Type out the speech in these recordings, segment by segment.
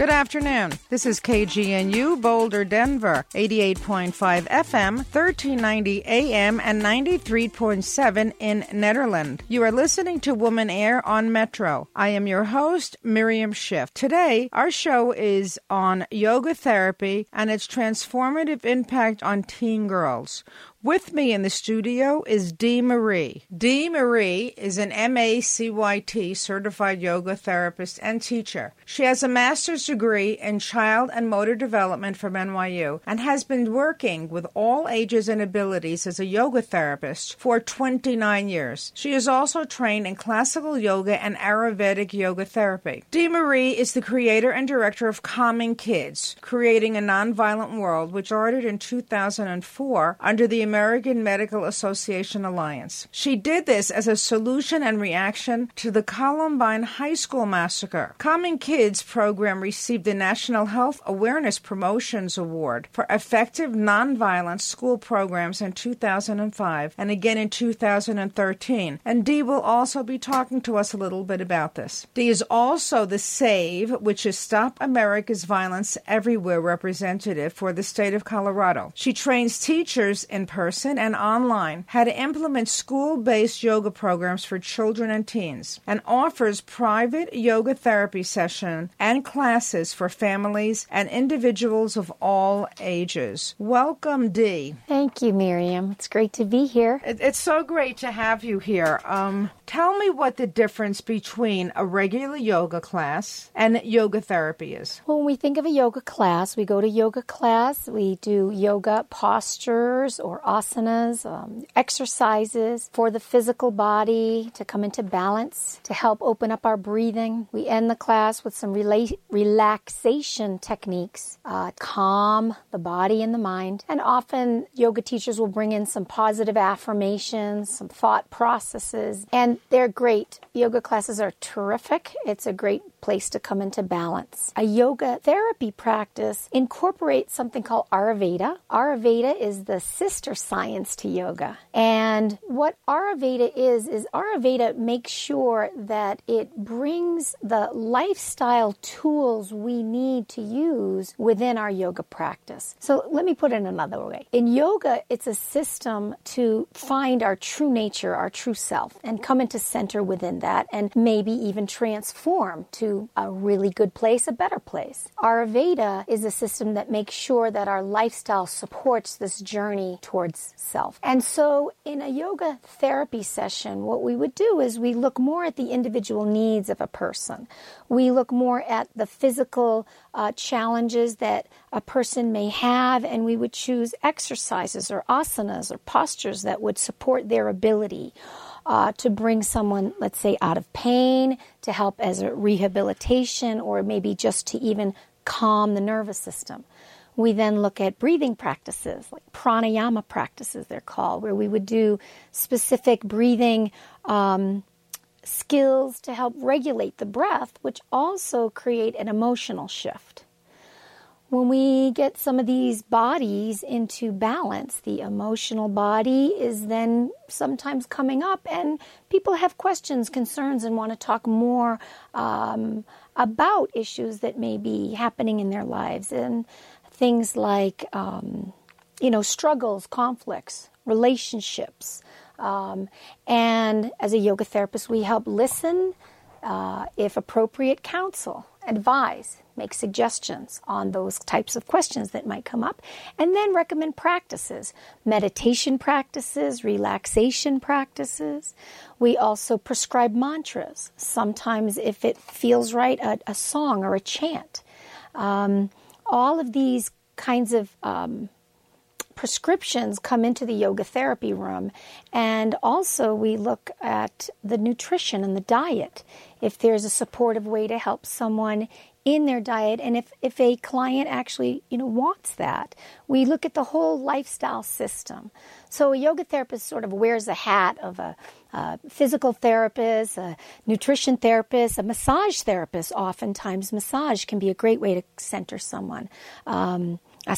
Good afternoon. This is KGNU Boulder, Denver, 88.5 FM, 1390 AM, and 93.7 in Nederland. You are listening to Woman Air on Metro. I am your host, Miriam Schiff. Today, our show is on yoga therapy and its transformative impact on teen girls. With me in the studio is Dee Marie. Dee Marie is an MACYT certified yoga therapist and teacher. She has a master's degree in child and motor development from NYU and has been working with all ages and abilities as a yoga therapist for 29 years. She is also trained in classical yoga and Ayurvedic yoga therapy. Dee Marie is the creator and director of Calming Kids, Creating a Nonviolent World, which started in 2004 under the American Medical Association Alliance. She did this as a solution and reaction to the Columbine High School massacre. Calming Kids program received the National Health Awareness Promotions Award for effective nonviolent school programs in 2005 and again in 2013. And Dee will also be talking to us a little bit about this. Dee is also the SAVE, which is Stop America's Violence Everywhere representative for the state of Colorado. She trains teachers in person and online how to implement school-based yoga programs for children and teens and offers private yoga therapy sessions and classes for families and individuals of all ages. Welcome, Dee. Thank you, Miriam. It's great to be here. It's so great to have you here. Tell me what the difference between a regular yoga class and yoga therapy is. Well, when we think of a yoga class, we go to yoga class, we do yoga postures or asanas, exercises for the physical body to come into balance, to help open up our breathing. We end the class with some relaxation techniques, calm the body and the mind. And often yoga teachers will bring in some positive affirmations, some thought processes, and they're great. Yoga classes are terrific. It's a great place to come into balance. A yoga therapy practice incorporates something called Ayurveda. Ayurveda is the sister science to yoga. And what Ayurveda is Ayurveda makes sure that it brings the lifestyle tools we need to use within our yoga practice. So let me put it another way. In yoga, it's a system to find our true nature, our true self, and come into center within that and maybe even transform to a really good place, a better place. Ayurveda is a system that makes sure that our lifestyle supports this journey towards self. And so in a yoga therapy session, what we would do is we look more at the individual needs of a person. We look more at the physical challenges that a person may have, and we would choose exercises or asanas or postures that would support their ability to bring someone, let's say, out of pain, to help as a rehabilitation, or maybe just to even calm the nervous system. We then look at breathing practices, like pranayama practices, they're called, where we would do specific breathing skills to help regulate the breath, which also create an emotional shift. When we get some of these bodies into balance, the emotional body is then sometimes coming up, and people have questions, concerns, and want to talk more about issues that may be happening in their lives, and things like, struggles, conflicts, relationships. And as a yoga therapist, we help listen, if appropriate, counsel, advise, make suggestions on those types of questions that might come up, and then recommend practices, meditation practices, relaxation practices. We also prescribe mantras. Sometimes, if it feels right, a song or a chant. All of these kinds of prescriptions come into the yoga therapy room, and also we look at the nutrition and the diet. If there's a supportive way to help someone in their diet, and if a client actually wants that, we look at the whole lifestyle system. So a yoga therapist sort of wears a hat of a physical therapist, a nutrition therapist, a massage therapist. Oftentimes massage can be a great way to center someone. A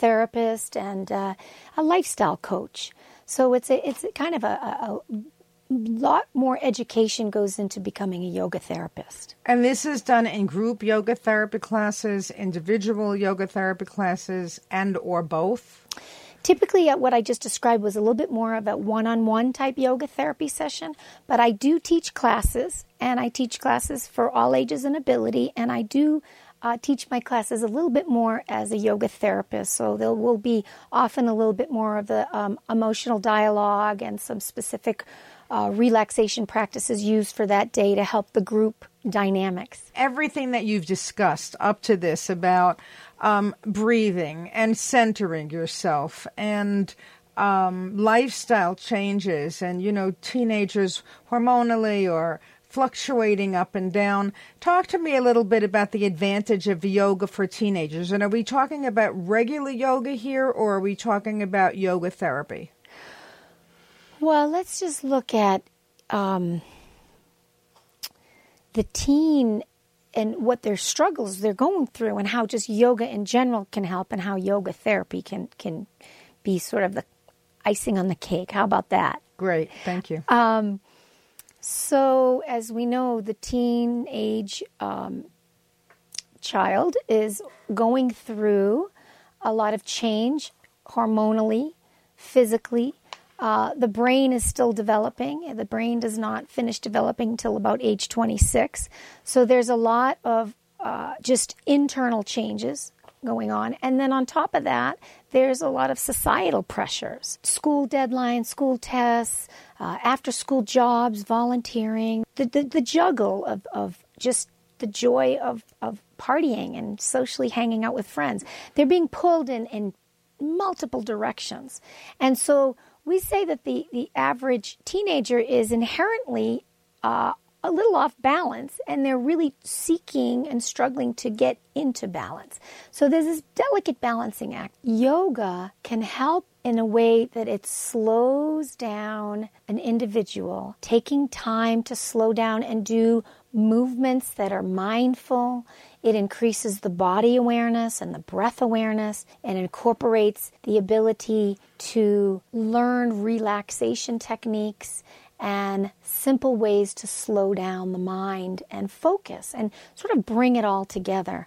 psychotherapist and a lifestyle coach. So it's kind of a lot more education goes into becoming a yoga therapist. And this is done in group yoga therapy classes, individual yoga therapy classes, and or both? Typically, what I just described was a little bit more of a one-on-one type yoga therapy session, but I do teach classes, and I teach classes for all ages and ability, and I do teach my classes a little bit more as a yoga therapist. So there will be often a little bit more of the emotional dialogue and some specific relaxation practices used for that day to help the group dynamics. Everything that you've discussed up to this about breathing and centering yourself and lifestyle changes and, teenagers hormonally or fluctuating up and down. Talk to me a little bit about the advantage of yoga for teenagers. And are we talking about regular yoga here, or are we talking about yoga therapy? Well, let's just look at the teen and what their struggles they're going through and how just yoga in general can help and how yoga therapy can be sort of the icing on the cake. How about that? Great. Thank you. So as we know, the teenage child is going through a lot of change hormonally, physically. The brain is still developing. The brain does not finish developing until about age 26. So there's a lot of just internal changes going on. And then on top of that, there's a lot of societal pressures. School deadlines, school tests, after-school jobs, volunteering, the juggle of just the joy of partying and socially hanging out with friends. They're being pulled in multiple directions. And so we say that the average teenager is inherently a little off balance, and they're really seeking and struggling to get into balance. So there's this delicate balancing act. Yoga can help in a way that it slows down an individual, taking time to slow down and do movements that are mindful. It increases the body awareness and the breath awareness and incorporates the ability to learn relaxation techniques and simple ways to slow down the mind and focus and sort of bring it all together.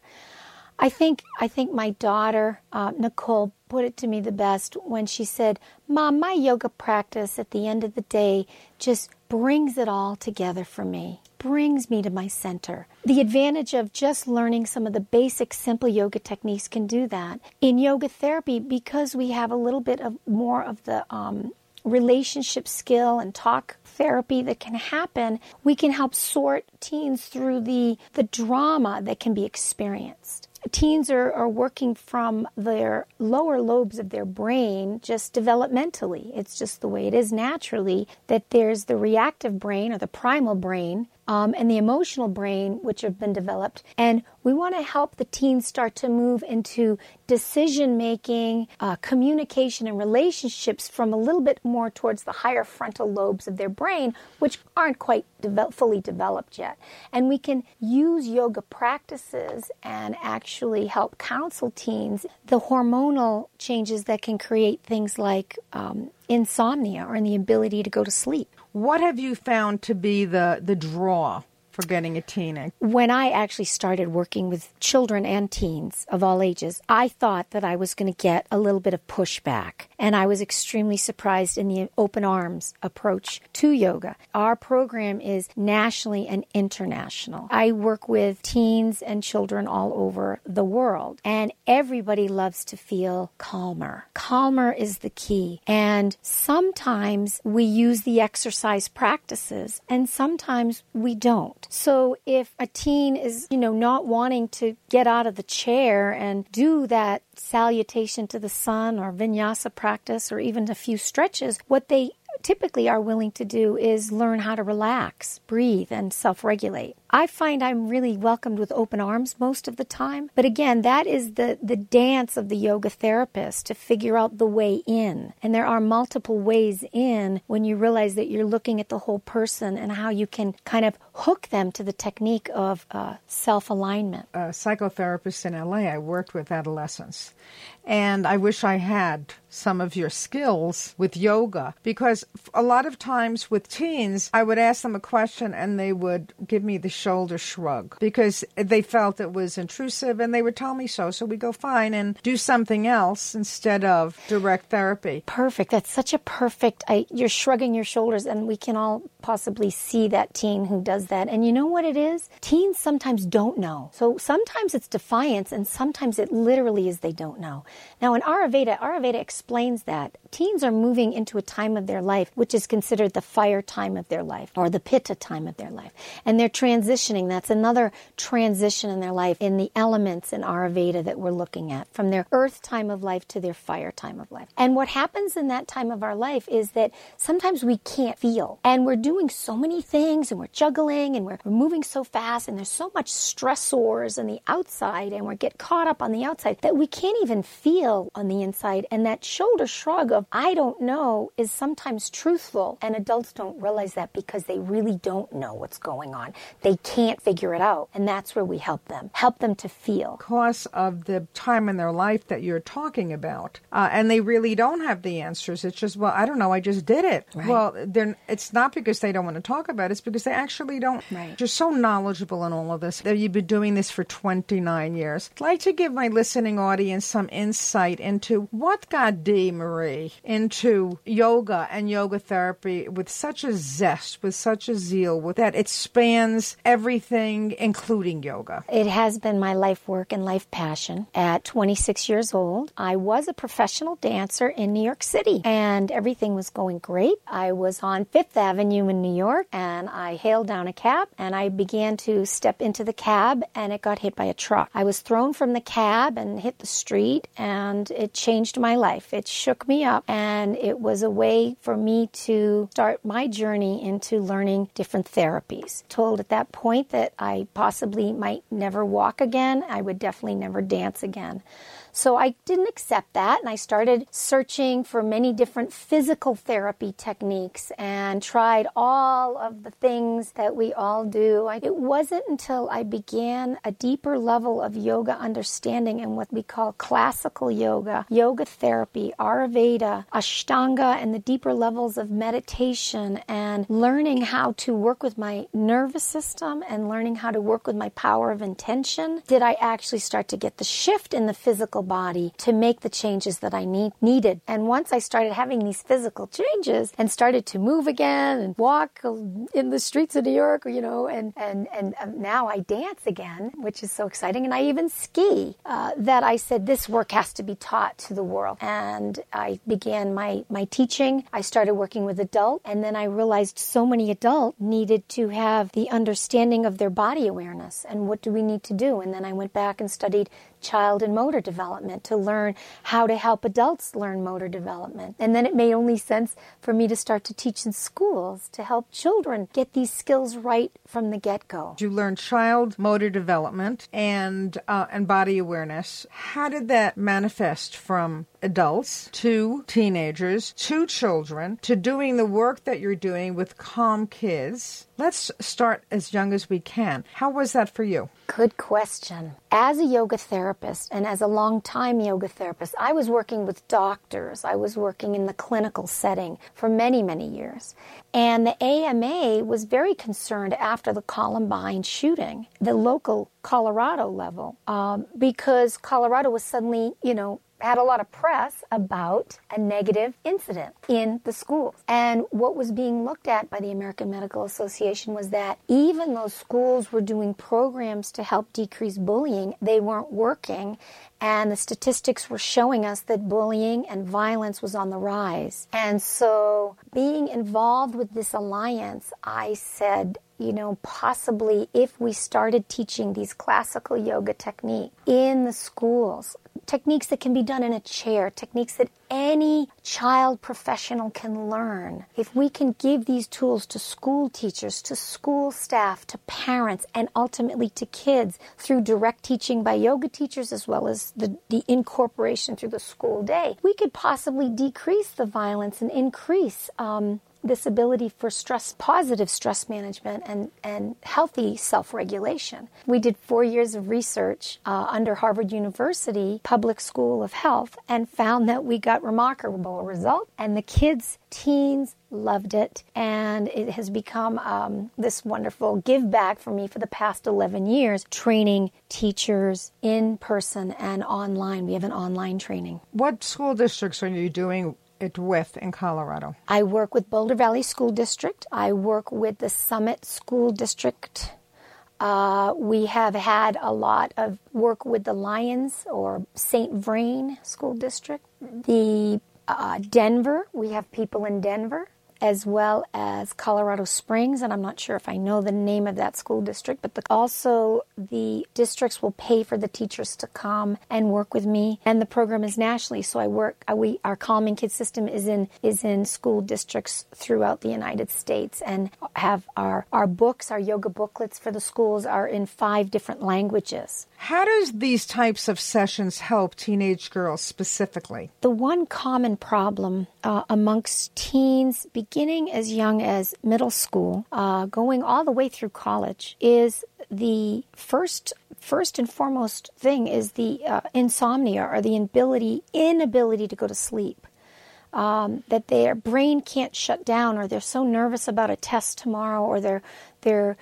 I think my daughter, Nicole, put it to me the best when she said, "Mom, my yoga practice at the end of the day just brings it all together for me, brings me to my center." The advantage of just learning some of the basic simple yoga techniques can do that. In yoga therapy, because we have a little bit of more of the relationship skill and talk therapy that can happen, we can help sort teens through the drama that can be experienced. Teens are working from their lower lobes of their brain just developmentally. It's just the way it is naturally, that there's the reactive brain or the primal brain and the emotional brain, which have been developed. And we want to help the teens start to move into decision-making, communication, and relationships from a little bit more towards the higher frontal lobes of their brain, which aren't quite fully developed yet. And we can use yoga practices and actually help counsel teens the hormonal changes that can create things like insomnia or the ability to go to sleep. What have you found to be the draw for getting a teen? When I actually started working with children and teens of all ages, I thought that I was going to get a little bit of pushback. And I was extremely surprised in the open arms approach to yoga. Our program is nationally and international. I work with teens and children all over the world. And everybody loves to feel calmer. Calmer is the key. And sometimes we use the exercise practices and sometimes we don't. So if a teen is, not wanting to get out of the chair and do that salutation to the sun or vinyasa practice or even a few stretches, what they typically are willing to do is learn how to relax, breathe, and self-regulate. I find I'm really welcomed with open arms most of the time. But again, that is the dance of the yoga therapist, to figure out the way in. And there are multiple ways in when you realize that you're looking at the whole person and how you can kind of hook them to the technique of self-alignment. A psychotherapist in LA, I worked with adolescents. And I wish I had some of your skills with yoga, because a lot of times with teens, I would ask them a question and they would give me the shoulder shrug because they felt it was intrusive and they would tell me so. So we go fine and do something else instead of direct therapy. Perfect. That's such a perfect, you're shrugging your shoulders, and we can all possibly see that teen who does that. And you know what it is? Teens sometimes don't know. So sometimes it's defiance and sometimes it literally is they don't know. Now in Ayurveda explains that teens are moving into a time of their life which is considered the fire time of their life or the pitta time of their life. And they're transitioning. That's another transition in their life in the elements in Ayurveda that we're looking at, from their earth time of life to their fire time of life. And what happens in that time of our life is that sometimes we can't feel. And we're doing so many things and we're juggling and we're moving so fast and there's so much stressors on the outside and we get caught up on the outside that we can't even feel on the inside. And that shoulder shrug of, I don't know, is sometimes truthful. And adults don't realize that because they really don't know what's going on. They can't figure it out. And that's where we help them to feel. Because of the time in their life that you're talking about. And they really don't have the answers. It's just, well, I don't know, I just did it. Right. Well, it's not because they don't want to talk about it. It's because they actually don't. Right. You're so knowledgeable in all of this. You've been doing this for 29 years. I'd like to give my listening audience some insight into what got Dee Marie into yoga and yoga therapy with such a zest, with such a zeal, with that it spans everything, including yoga. It has been my life work and life passion. At 26 years old, I was a professional dancer in New York City, and everything was going great. I was on Fifth Avenue in New York, and I hailed down a cab, and I began to step into the cab, and it got hit by a truck. I was thrown from the cab and hit the street, and it changed my life. It shook me up, and it was a way for me to start my journey into learning different therapies. Told at that point that I possibly might never walk again. I would definitely never dance again. So I didn't accept that, and I started searching for many different physical therapy techniques and tried all of the things that we all do. It wasn't until I began a deeper level of yoga understanding and what we call classical yoga, yoga therapy, Ayurveda, Ashtanga, and the deeper levels of meditation and learning how to work with my nervous system and learning how to work with my power of intention, did I actually start to get the shift in the physical body to make the changes that I needed. And once I started having these physical changes and started to move again and walk in the streets of New York, and now I dance again, which is so exciting. And I even ski, that I said this work has to be taught to the world. And I began my teaching. I started working with adults, and then I realized so many adults needed to have the understanding of their body awareness and what do we need to do. And then I went back and studied child and motor development to learn how to help adults learn motor development. And then it made only sense for me to start to teach in schools to help children get these skills right from the get-go. You learned child motor development and body awareness. How did that manifest from adults to teenagers to children to doing the work that you're doing with Calm Kids? Let's start as young as we can. How was that for you? Good question. As a yoga therapist and as a long-time yoga therapist, I was working with doctors. I was working in the clinical setting for many, many years. And the AMA was very concerned after the Columbine shooting, the local Colorado level, because Colorado was suddenly, had a lot of press about a negative incident in the schools. And what was being looked at by the American Medical Association was that even though schools were doing programs to help decrease bullying, they weren't working. And the statistics were showing us that bullying and violence was on the rise. And so being involved with this alliance, I said, possibly if we started teaching these classical yoga techniques in the schools, techniques that can be done in a chair, techniques that any child professional can learn. If we can give these tools to school teachers, to school staff, to parents, and ultimately to kids through direct teaching by yoga teachers as well as the incorporation through the school day, we could possibly decrease the violence and increase this ability for positive stress management and healthy self-regulation. We did 4 years of research under Harvard University Public School of Health and found that we got remarkable results. And the kids, teens, loved it, and it has become this wonderful give back for me for the past 11 years, training teachers in person and online. We have an online training. What school districts are you doing it with in Colorado? I work with Boulder Valley School District. I work with the Summit School District. We have had a lot of work with the Lions or St. Vrain School District. The Denver, we have people in Denver, as well as Colorado Springs, and I'm not sure if I know the name of that school district, but also the districts will pay for the teachers to come and work with me, and the program is nationally. So our Calming Kids system is in school districts throughout the United States, and have our books, our yoga booklets for the schools are in 5 different languages. How does these types of sessions help teenage girls specifically? The one common problem amongst teens, beginning as young as middle school, going all the way through college, is the first and foremost thing is the insomnia, or the inability to go to sleep. That their brain can't shut down, or they're so nervous about a test tomorrow, or they're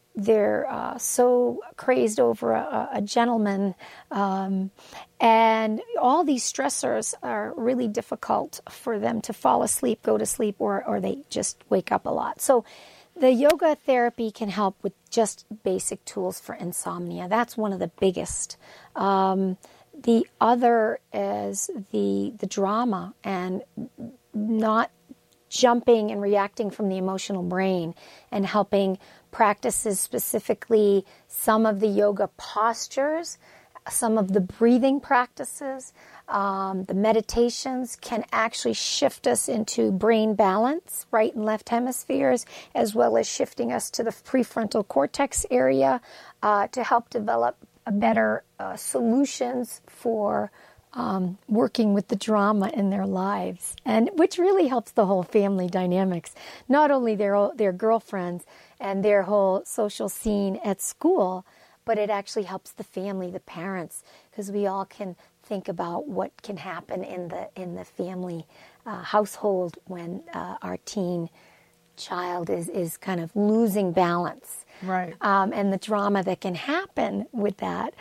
so crazed over a gentleman, and all these stressors are really difficult for them to fall asleep, go to sleep, or they just wake up a lot. So the yoga therapy can help with just basic tools for insomnia. That's one of the biggest. The other is the drama and not jumping and reacting from the emotional brain, and helping practices, specifically some of the yoga postures, some of the breathing practices, the meditations can actually shift us into brain balance, right and left hemispheres, as well as shifting us to the prefrontal cortex area to help develop a better solutions for working with the drama in their lives, and which really helps the whole family dynamics, not only their girlfriends and their whole social scene at school, but it actually helps the family, the parents, because we all can think about what can happen in the family household when our teen child is kind of losing balance, right? And the drama that can happen with that.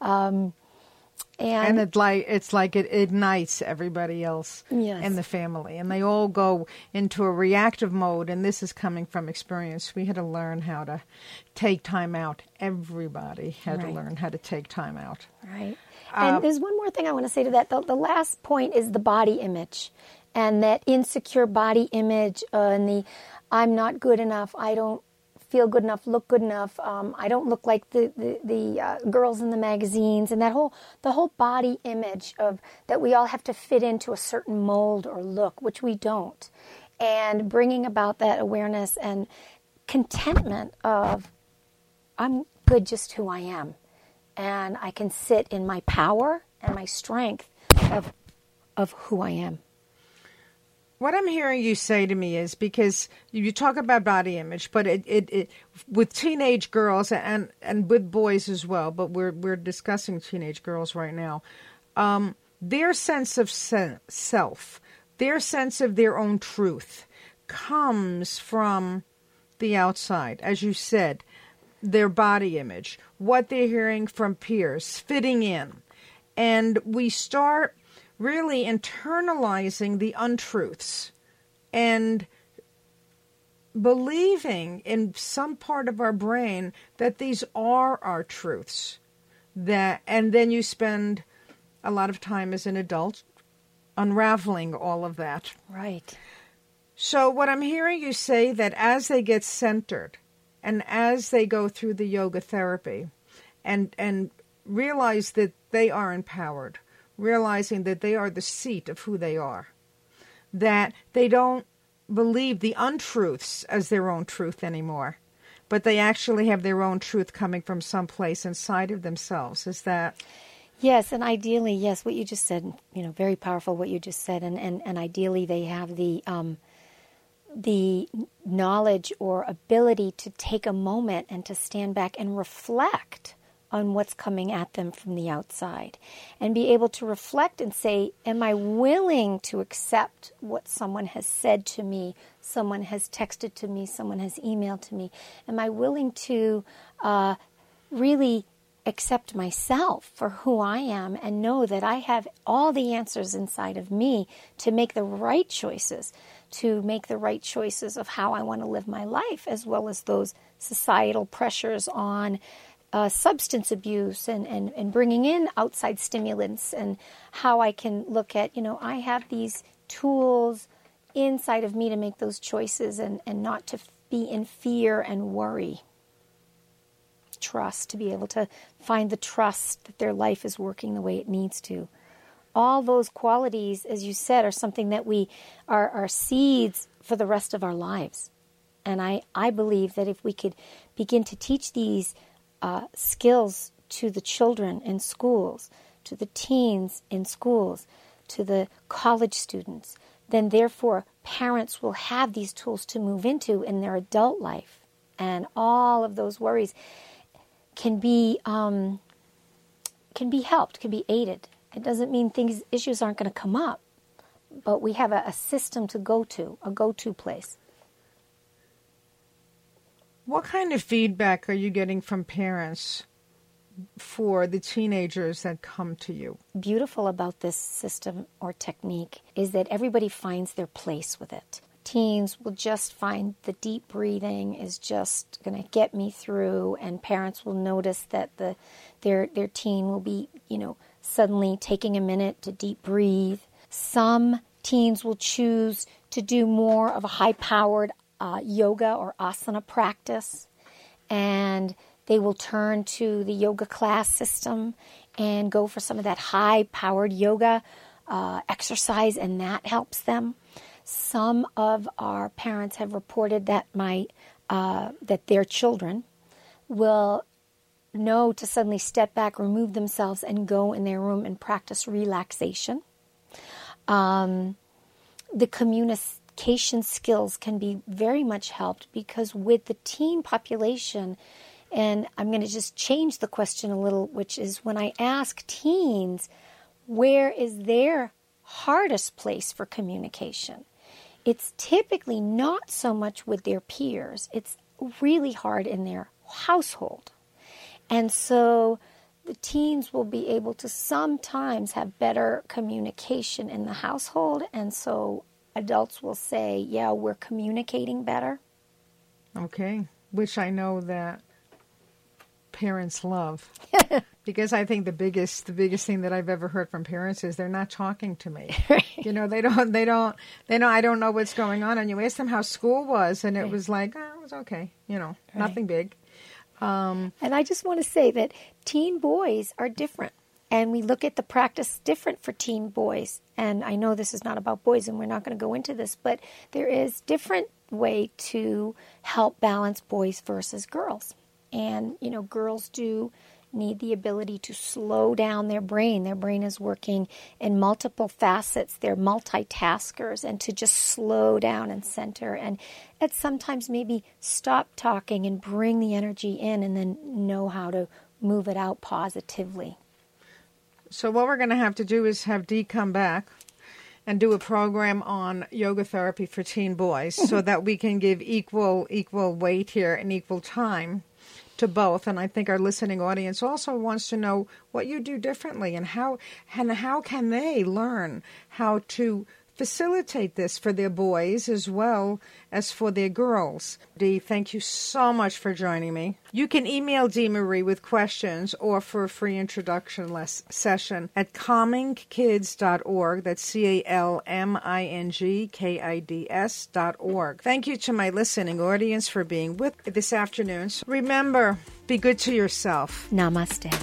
And it's like it ignites everybody else in the family. And they all go into a reactive mode. And this is coming from experience. We had to learn how to take time out. Everybody had to learn how to take time out. Right. And there's one more thing I want to say to that. The last point is the body image. And that insecure body image and the I'm not good enough, I don't feel good enough, look good enough, I don't look like the girls in the magazines, and the whole body image of that we all have to fit into a certain mold or look, which we don't, and bringing about that awareness and contentment of I'm good just who I am, and I can sit in my power and my strength of who I am. What I'm hearing you say to me is, because you talk about body image, but it with teenage girls and with boys as well, but we're discussing teenage girls right now. Their sense of self, their sense of their own truth comes from the outside, as you said, their body image, what they're hearing from peers, fitting in. And we start really internalizing the untruths and believing in some part of our brain that these are our truths. And then you spend a lot of time as an adult unraveling all of that. Right. So what I'm hearing you say, that as they get centered and as they go through the yoga therapy and realize that they are empowered, realizing that they are the seat of who they are, that they don't believe the untruths as their own truth anymore, but they actually have their own truth coming from someplace inside of themselves. Is that? Yes, and ideally, yes, what you just said, very powerful what you just said, and ideally they have the knowledge or ability to take a moment and to stand back and reflect on what's coming at them from the outside, and be able to reflect and say, am I willing to accept what someone has said to me, someone has texted to me, someone has emailed to me? Am I willing to really accept myself for who I am and know that I have all the answers inside of me to make the right choices, of how I want to live my life, as well as those societal pressures on substance abuse and bringing in outside stimulants, and how I can look at, I have these tools inside of me to make those choices and not to be in fear and worry. Trust, to be able to find the trust that their life is working the way it needs to. All those qualities, as you said, are something that we are seeds for the rest of our lives. And I believe that if we could begin to teach these skills to the children in schools, to the teens in schools, to the college students, then therefore parents will have these tools to move into in their adult life. And all of those worries can be helped, can be aided. It doesn't mean issues aren't going to come up, but we have a system to go to, a go-to place. What kind of feedback are you getting from parents for the teenagers that come to you? Beautiful about this system or technique is that everybody finds their place with it. Teens will just find the deep breathing is just going to get me through, and parents will notice that their teen will be, suddenly taking a minute to deep breathe. Some teens will choose to do more of a high-powered yoga or asana practice, and they will turn to the yoga class system and go for some of that high-powered yoga exercise, and that helps them. Some of our parents have reported that that their children will know to suddenly step back, remove themselves, and go in their room and practice relaxation. The communication skills can be very much helped, because with the teen population, and I'm going to just change the question a little, which is when I ask teens, where is their hardest place for communication? It's typically not so much with their peers. It's really hard in their household. And so the teens will be able to sometimes have better communication in the household. And so adults will say, yeah, we're communicating better. Okay, which I know that parents love. Because I think the biggest thing that I've ever heard from parents is they're not talking to me. Right. They don't, I don't know what's going on. And you ask them how school was, and it was like, it was okay, Right. Nothing big. And I just want to say that teen boys are different. And we look at the practice different for teen boys. And I know this is not about boys, and we're not going to go into this, but there is different way to help balance boys versus girls. And, girls do need the ability to slow down their brain. Their brain is working in multiple facets. They're multitaskers, and to just slow down and center, and sometimes maybe stop talking and bring the energy in, and then know how to move it out positively. So what we're going to have to do is have Dee come back and do a program on yoga therapy for teen boys so that we can give equal weight here and equal time to both. And I think our listening audience also wants to know what you do differently, and how can they learn how to facilitate this for their boys as well as for their girls. Dee, thank you so much for joining me. You can email Dee Marie with questions or for a free introduction session at calmingkids.org. That's CALMINGKIDS.org. Thank you to my listening audience for being with me this afternoon. So remember, be good to yourself. Namaste.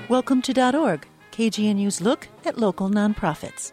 Welcome to .org, KGNU's look at local nonprofits.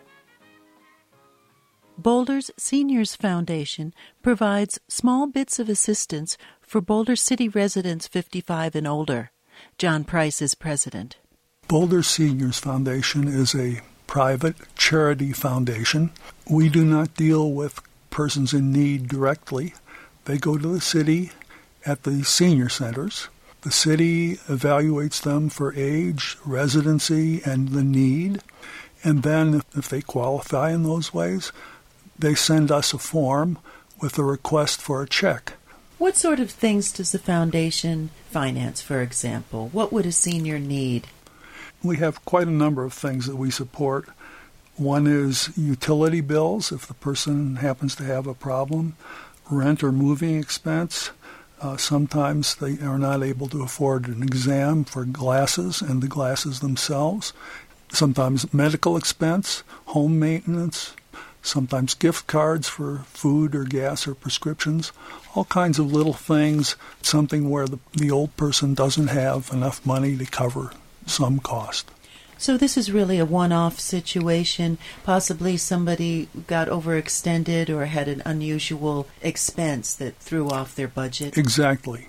Boulder's Seniors Foundation provides small bits of assistance for Boulder City residents 55 and older. John Price is president. Boulder Seniors Foundation is a private charity foundation. We do not deal with persons in need directly. They go to the city at the senior centers. The city evaluates them for age, residency, and the need. And then if they qualify in those ways, they send us a form with a request for a check. What sort of things does the foundation finance, for example? What would a senior need? We have quite a number of things that we support. One is utility bills, if the person happens to have a problem, rent or moving expense. Sometimes they are not able to afford an exam for glasses and the glasses themselves. Sometimes medical expense, home maintenance, sometimes gift cards for food or gas or prescriptions, all kinds of little things, something where the old person doesn't have enough money to cover some cost. So this is really a one-off situation. Possibly somebody got overextended or had an unusual expense that threw off their budget. Exactly.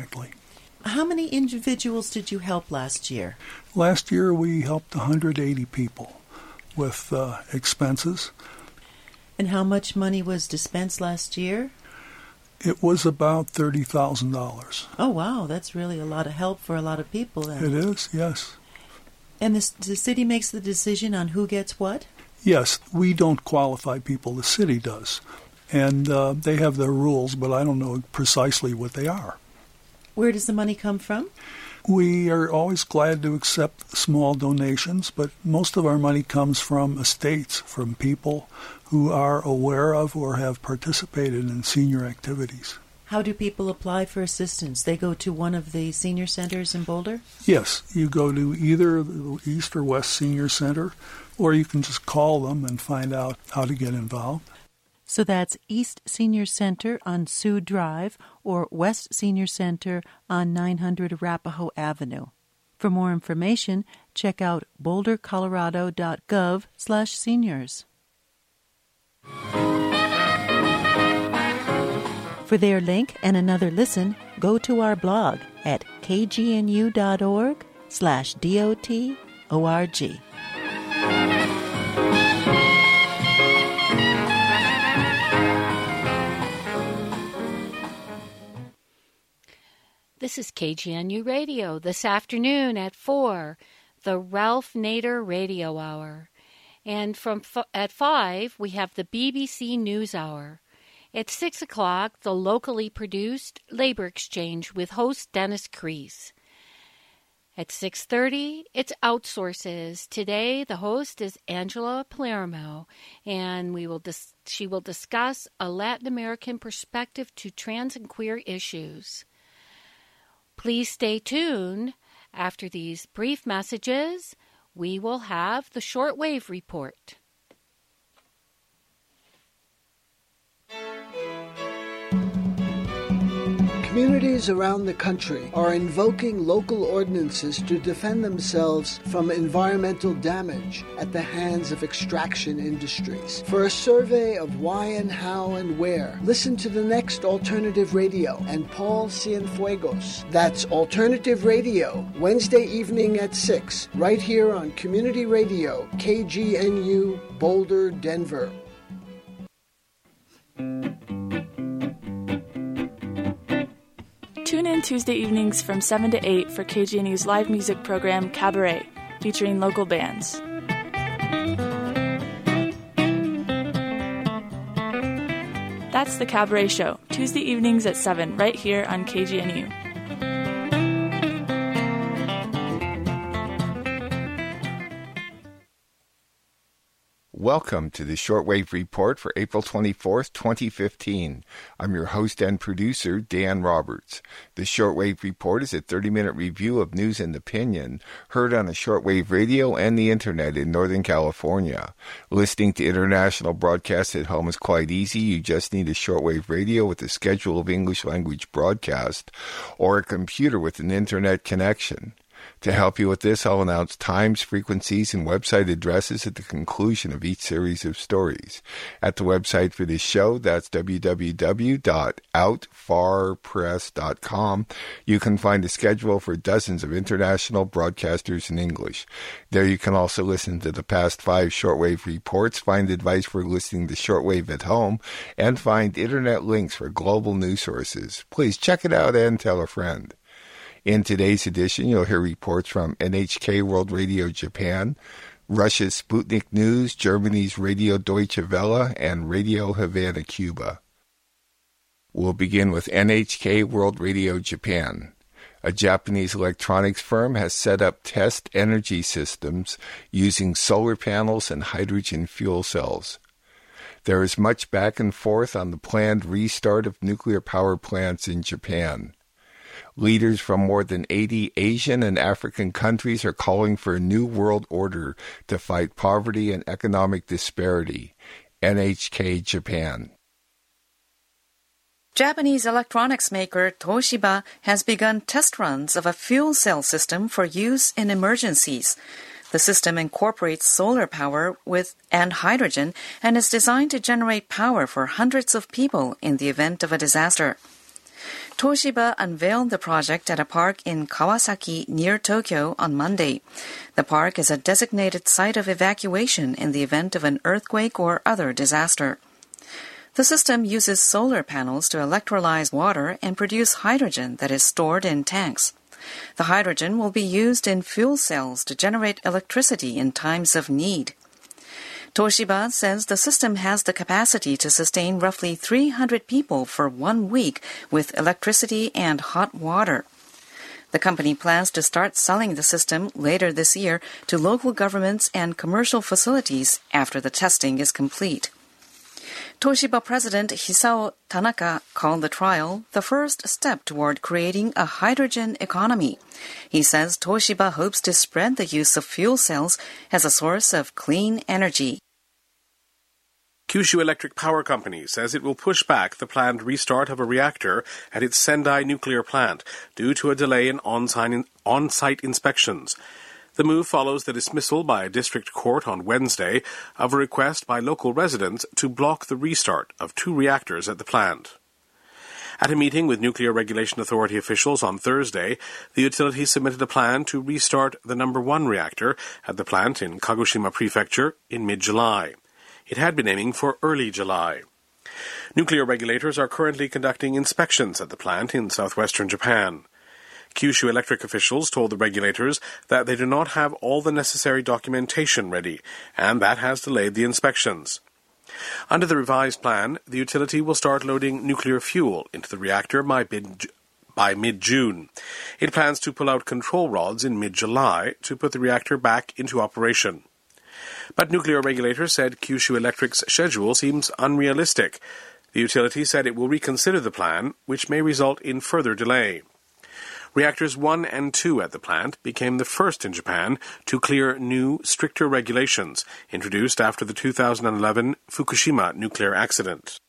How many individuals did you help last year? Last year we helped 180 people with expenses. And how much money was dispensed last year? It was about $30,000. Oh, wow. That's really a lot of help for a lot of people then. It is, yes. And the city makes the decision on who gets what? Yes, we don't qualify people. The city does. And they have their rules, but I don't know precisely what they are. Where does the money come from? We are always glad to accept small donations, but most of our money comes from estates, from people who are aware of or have participated in senior activities. How do people apply for assistance? They go to one of the senior centers in Boulder? Yes, you go to either the East or West Senior Center, or you can just call them and find out how to get involved. So that's East Senior Center on Sioux Drive or West Senior Center on 900 Arapahoe Avenue. For more information, check out bouldercolorado.gov/seniors. For their link and another listen, go to our blog at kgnu.org/DOTORG. This is KGNU Radio. This afternoon at 4, the Ralph Nader Radio Hour. And at 5, we have the BBC News Hour. At 6 o'clock, the locally produced Labor Exchange with host Dennis Kreese. At 6:30, it's Outsources. Today, the host is Angela Palermo, and she will discuss a Latin American perspective to trans and queer issues. Please stay tuned. After these brief messages, we will have the Shortwave Report. Communities around the country are invoking local ordinances to defend themselves from environmental damage at the hands of extraction industries. For a survey of why and how and where, listen to the next Alternative Radio and Paul Cienfuegos. That's Alternative Radio, Wednesday evening at 6, right here on Community Radio, KGNU, Boulder, Denver. Tune in Tuesday evenings from 7 to 8 for KGNU's live music program, Cabaret, featuring local bands. That's The Cabaret Show, Tuesday evenings at 7, right here on KGNU. Welcome to the Shortwave Report for April 24th, 2015. I'm your host and producer, Dan Roberts. The Shortwave Report is a 30-minute review of news and opinion heard on the shortwave radio and the Internet in Northern California. Listening to international broadcasts at home is quite easy. You just need a shortwave radio with a schedule of English language broadcast or a computer with an Internet connection. To help you with this, I'll announce times, frequencies, and website addresses at the conclusion of each series of stories. At the website for this show, that's www.outfarpress.com, you can find a schedule for dozens of international broadcasters in English. There you can also listen to the past 5 shortwave reports, find advice for listening to shortwave at home, and find internet links for global news sources. Please check it out and tell a friend. In today's edition, you'll hear reports from NHK World Radio Japan, Russia's Sputnik News, Germany's Radio Deutsche Welle, and Radio Havana, Cuba. We'll begin with NHK World Radio Japan. A Japanese electronics firm has set up test energy systems using solar panels and hydrogen fuel cells. There is much back and forth on the planned restart of nuclear power plants in Japan. Leaders from more than 80 Asian and African countries are calling for a new world order to fight poverty and economic disparity. NHK Japan. Japanese electronics maker Toshiba has begun test runs of a fuel cell system for use in emergencies. The system incorporates solar power and hydrogen and is designed to generate power for hundreds of people in the event of a disaster. Toshiba unveiled the project at a park in Kawasaki near Tokyo on Monday. The park is a designated site of evacuation in the event of an earthquake or other disaster. The system uses solar panels to electrolyze water and produce hydrogen that is stored in tanks. The hydrogen will be used in fuel cells to generate electricity in times of need. Toshiba says the system has the capacity to sustain roughly 300 people for 1 week with electricity and hot water. The company plans to start selling the system later this year to local governments and commercial facilities after the testing is complete. Toshiba President Hisao Tanaka called the trial the first step toward creating a hydrogen economy. He says Toshiba hopes to spread the use of fuel cells as a source of clean energy. Kyushu Electric Power Company says it will push back the planned restart of a reactor at its Sendai nuclear plant due to a delay in on-site inspections. The move follows the dismissal by a district court on Wednesday of a request by local residents to block the restart of 2 reactors at the plant. At a meeting with Nuclear Regulation Authority officials on Thursday, the utility submitted a plan to restart the number 1 reactor at the plant in Kagoshima Prefecture in mid-July. It had been aiming for early July. Nuclear regulators are currently conducting inspections at the plant in southwestern Japan. Kyushu Electric officials told the regulators that they do not have all the necessary documentation ready, and that has delayed the inspections. Under the revised plan, the utility will start loading nuclear fuel into the reactor by mid-June. It plans to pull out control rods in mid-July to put the reactor back into operation. But nuclear regulators said Kyushu Electric's schedule seems unrealistic. The utility said it will reconsider the plan, which may result in further delay. Reactors 1 and 2 at the plant became the first in Japan to clear new, stricter regulations introduced after the 2011 Fukushima nuclear accident.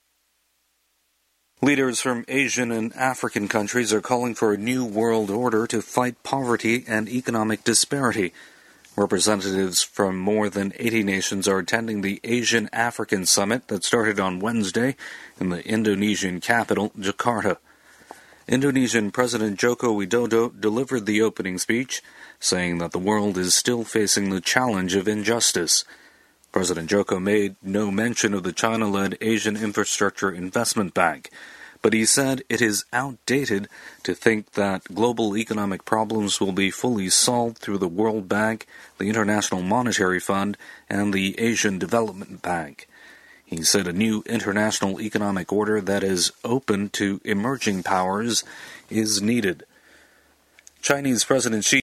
Leaders from Asian and African countries are calling for a new world order to fight poverty and economic disparity. Representatives from more than 80 nations are attending the Asian-African Summit that started on Wednesday in the Indonesian capital, Jakarta. Indonesian President Joko Widodo delivered the opening speech, saying that the world is still facing the challenge of injustice. President Joko made no mention of the China-led Asian Infrastructure Investment Bank, but he said it is outdated to think that global economic problems will be fully solved through the World Bank, the International Monetary Fund, and the Asian Development Bank. He said a new international economic order that is open to emerging powers is needed. Chinese President Xi